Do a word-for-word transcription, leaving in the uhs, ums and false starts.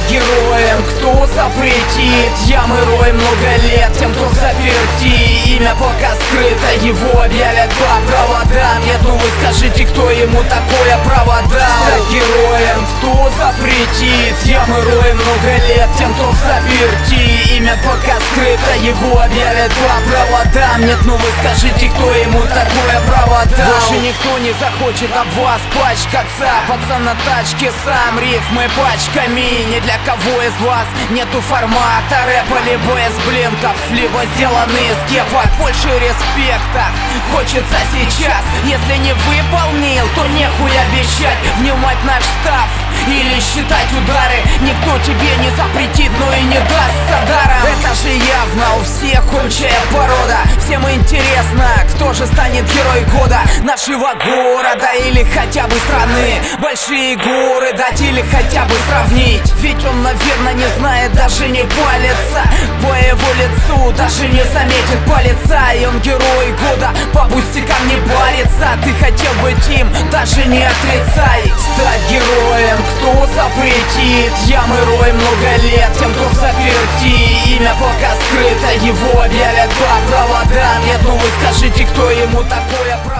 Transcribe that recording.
героем, кто запретит? Я мырой много лет тем, кто заперти. Имя пока скрыто, его объявят по проводам. Нет, ну вы скажите, кто ему такое право дал? Стать героем, кто запретит? Я мырой много лет тем, кто заперти. Имя пока скрыто, его объявят по проводам. Нет, ну вы скажите, кто ему такое право дал? Больше никто не захочет об вас пачкаться. Пацан на тачке сам, рифмы пачками. Ни для кого из вас нету формата рэпа, либо из блинков, либо сделаны из кепок. Больше респекта хочется сейчас. Если не выполнил, то нехуй обещать. Внимать наш став или считать удары. Никто тебе не запретит, но и не даст даром. Это же явно у всех кончая порода. Всем интересно, кто же станет герой года нашего города или хотя бы страны. Большие горы дать или хотя бы сравнить. Ведь он, наверное, не знает, даже не палится. По его лицу даже не заметит палеца. И он герой года, по пустякам не парится. Ты хотел быть им, даже не отрицай. Стать героем, кто запретит? Я мырой много лет тем, кто заперти. Имя пока скрыто, его объявят по проводам. Нет, ну вы скажите, кто ему такое право?